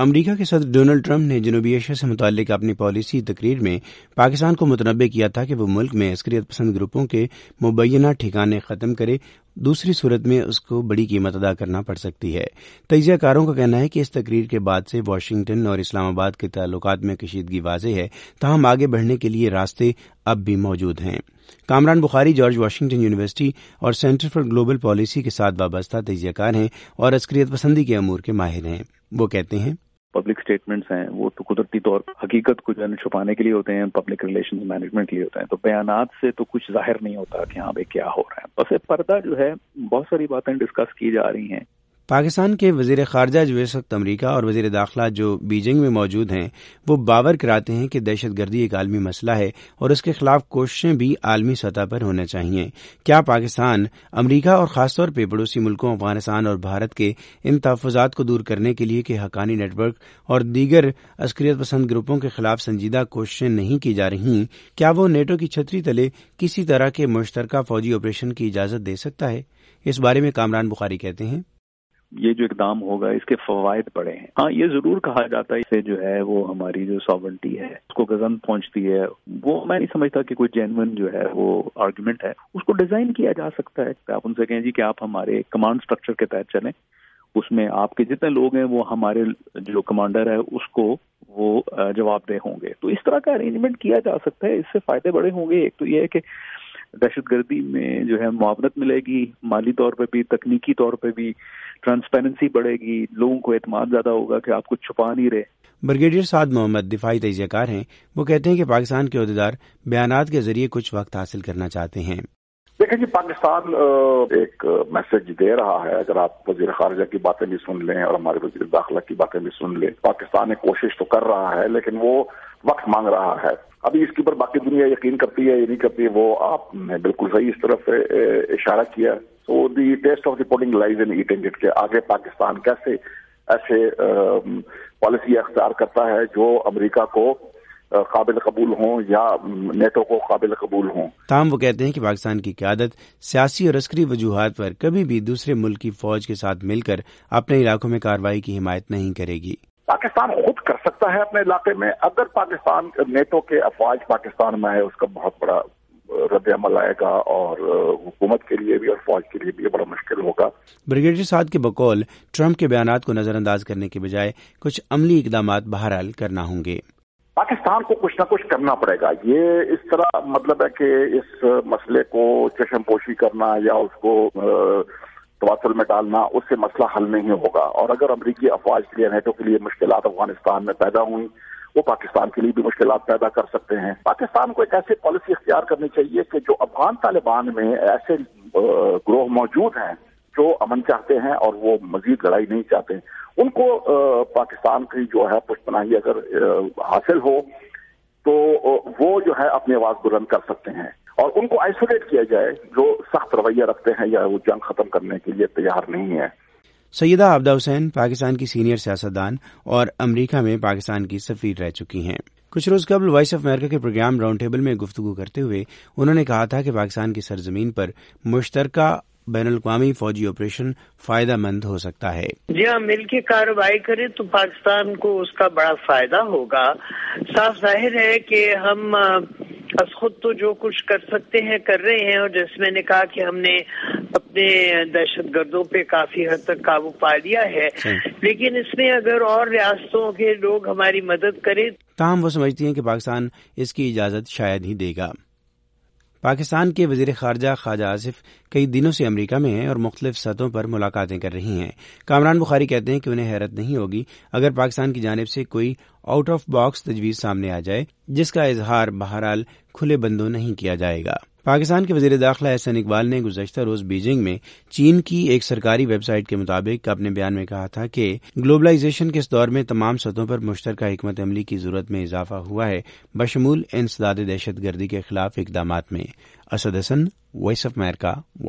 امریکہ کے صدر Donald Trump نے جنوبی ایشیا سے متعلق اپنی پالیسی تقریر میں پاکستان کو متنبہ کیا تھا کہ وہ ملک میں عسکریت پسند گروپوں کے مبینہ ٹھکانے ختم کرے، دوسری صورت میں اس کو بڑی قیمت ادا کرنا پڑ سکتی ہے۔ تجزیہ کاروں کا کہنا ہے کہ اس تقریر کے بعد سے واشنگٹن اور اسلام آباد کے تعلقات میں کشیدگی واضح ہے، تاہم آگے بڑھنے کے لیے راستے اب بھی موجود ہیں۔ Kamran Bukhari George Washington university اور سینٹر فار گلوبل پالیسی کے ساتھ وابستہ تجزیہ کار ہیں اور عسکریت پسندی کے امور کے ماہر ہیں۔ وہ کہتے ہیں پبلک سٹیٹمنٹس ہیں وہ تو قدرتی طور پر حقیقت کو چھپانے کے لیے ہوتے ہیں، پبلک ریلیشنز مینجمنٹ کے لیے ہوتے ہیں، تو بیانات سے تو کچھ ظاہر نہیں ہوتا کہ ہاں بھائی کیا ہو رہا ہے۔ بس پردہ جو ہے بہت ساری باتیں ڈسکس کی جا رہی ہیں۔ پاکستان کے وزیر خارجہ جو اس وقت امریکہ اور وزیر داخلہ جو بیجنگ میں موجود ہیں وہ باور کراتے ہیں کہ دہشت گردی ایک عالمی مسئلہ ہے اور اس کے خلاف کوششیں بھی عالمی سطح پر ہونا چاہیے۔ کیا پاکستان امریکہ اور خاص طور پہ پڑوسی ملکوں افغانستان اور بھارت کے ان تحفظات کو دور کرنے کے لیے کہ حقانی نیٹ ورک اور دیگر عسکریت پسند گروپوں کے خلاف سنجیدہ کوششیں نہیں کی جا رہی، کیا وہ نیٹو کی چھتری تلے کسی طرح کے مشترکہ فوجی آپریشن کی اجازت دے سکتا ہے؟ اس بارے میں کامران بخاری کہتے ہیں یہ جو اقدام ہوگا اس کے فوائد بڑے ہیں۔ ہاں یہ ضرور کہا جاتا ہے اس سے جو ہے وہ ہماری جو ساورنٹی ہے اس کو گزن پہنچتی ہے، وہ میں نہیں سمجھتا کہ کوئی جینوئن جو ہے وہ آرگومنٹ ہے۔ اس کو ڈیزائن کیا جا سکتا ہے، آپ ان سے کہیں جی کہ آپ ہمارے کمانڈ سٹرکچر کے تحت چلیں، اس میں آپ کے جتنے لوگ ہیں وہ ہمارے جو کمانڈر ہے اس کو وہ جواب دہ ہوں گے، تو اس طرح کا ارینجمنٹ کیا جا سکتا ہے۔ اس سے فائدے بڑے ہوں گے۔ ایک تو یہ ہے کہ دہشت گردی میں جو ہے معاونت ملے گی، مالی طور پہ بھی، تکنیکی طور پہ بھی ٹرانسپیرنسی بڑھے گی، لوگوں کو اعتماد زیادہ ہوگا کہ آپ کچھ چھپا نہیں رہے۔ بریگیڈیئر سعد محمد دفاعی تجزیہ کار ہیں، وہ کہتے ہیں کہ پاکستان کے عہدیدار بیانات کے ذریعے کچھ وقت حاصل کرنا چاہتے ہیں۔ دیکھیں جی، پاکستان ایک میسج دے رہا ہے، اگر آپ وزیر خارجہ کی باتیں بھی سن لیں اور ہمارے وزیر داخلہ کی باتیں بھی سن لیں، پاکستان نے کوشش تو کر رہا ہے لیکن وہ وقت مانگ رہا ہے۔ ابھی اس کے اوپر باقی دنیا یقین کرتی ہے یا نہیں کرتی ہے، وہ آپ نے بالکل صحیح اس طرف اشارہ کیا۔ So the test of the pudding lies in eating it, کہ آگے پاکستان کیسے ایسے پالیسی اختیار کرتا ہے جو امریکہ کو قابل قبول ہوں یا نیٹو کو قابل قبول ہوں۔ تاہم وہ کہتے ہیں کہ پاکستان کی قیادت سیاسی اور عسکری وجوہات پر کبھی بھی دوسرے ملک کی فوج کے ساتھ مل کر اپنے علاقوں میں کارروائی کی حمایت نہیں کرے گی۔ پاکستان خود کر سکتا ہے اپنے علاقے میں، اگر پاکستان نیٹو کے افواج پاکستان میں ہے اس کا بہت بڑا رد عمل آئے گا اور حکومت کے لیے بھی اور فوج کے لیے بھی بڑا مشکل ہوگا۔ بریگیڈیئر سعد کے بقول ٹرمپ کے بیانات کو نظر انداز کرنے کے بجائے کچھ عملی اقدامات بہرحال کرنا ہوں گے۔ پاکستان کو کچھ نہ کچھ کرنا پڑے گا۔ یہ اس طرح مطلب ہے کہ اس مسئلے کو چشم پوشی کرنا یا اس کو تواتر میں ڈالنا، اس سے مسئلہ حل نہیں ہوگا۔ اور اگر امریکی افواج کے لیے، نیٹو کے لیے مشکلات افغانستان میں پیدا ہوئیں، وہ پاکستان کے لیے بھی مشکلات پیدا کر سکتے ہیں۔ پاکستان کو ایک ایسی پالیسی اختیار کرنی چاہیے کہ جو افغان طالبان میں ایسے گروہ موجود ہیں جو امن چاہتے ہیں اور وہ مزید لڑائی نہیں چاہتے، ان کو پاکستان کی جو ہے پشت پناہی اگر حاصل ہو تو وہ جو ہے اپنی آواز بلند کر سکتے ہیں، اور ان کو آئسولیٹ کیا جائے جو سخت رویہ رکھتے ہیں یا وہ جنگ ختم کرنے کے لیے تیار نہیں ہے۔ سیدہ عابدہ حسین پاکستان کی سینئر سیاستدان اور امریکہ میں پاکستان کی سفیر رہ چکی ہیں۔ کچھ روز قبل وائس آف امریکہ کے پروگرام راؤنڈ ٹیبل میں گفتگو کرتے ہوئے انہوں نے کہا تھا کہ پاکستان کی سرزمین پر مشترکہ بین الاقوامی فوجی آپریشن فائدہ مند ہو سکتا ہے۔ جی ہاں، مل کے کارروائی کرے تو پاکستان کو اس کا بڑا فائدہ ہوگا۔ صاف ظاہر ہے کہ ہم از خود تو جو کچھ کر سکتے ہیں کر رہے ہیں، اور جیسے میں نے کہا کہ ہم نے اپنے دہشت گردوں پہ کافی حد تک قابو پا لیا ہے، لیکن اس میں اگر اور ریاستوں کے لوگ ہماری مدد کریں۔ تاہم وہ سمجھتی ہیں کہ پاکستان اس کی اجازت شاید ہی دے گا۔ پاکستان کے وزیر خارجہ خواجہ آصف کئی دنوں سے امریکہ میں ہیں اور مختلف سطحوں پر ملاقاتیں کر رہی ہیں۔ کامران بخاری کہتے ہیں کہ انہیں حیرت نہیں ہوگی اگر پاکستان کی جانب سے کوئی آؤٹ آف باکس تجویز سامنے آ جائے جس کا اظہار بہرحال کھلے بندوں نہیں کیا جائے گا۔ پاکستان کے وزیر داخلہ احسن اقبال نے گزشتہ روز بیجنگ میں چین کی ایک سرکاری ویب سائٹ کے مطابق اپنے بیان میں کہا تھا کہ گلوبلائزیشن کے اس دور میں تمام سطحوں پر مشترکہ حکمت عملی کی ضرورت میں اضافہ ہوا ہے، بشمول انسداد دہشت گردی کے خلاف اقدامات میں۔ Asad Hasan, voice of America.